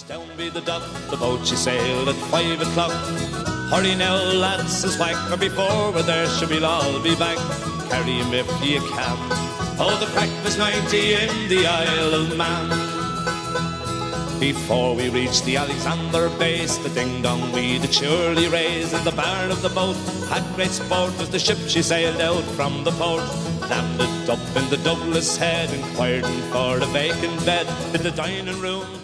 Down be the dock, the boat she sailed at 5 o'clock. Hurry now, lads, says Whacker, before we're there, she will all be back. Carry him if you can. Oh, the crack was 90 in the Isle of Man. Before we reached the Alexander base, the ding-dong we did surely raise, and the barn of the boat had great sport as the ship she sailed out from the port. Landed up in the Douglas Head, inquiring for a vacant bed in the dining room.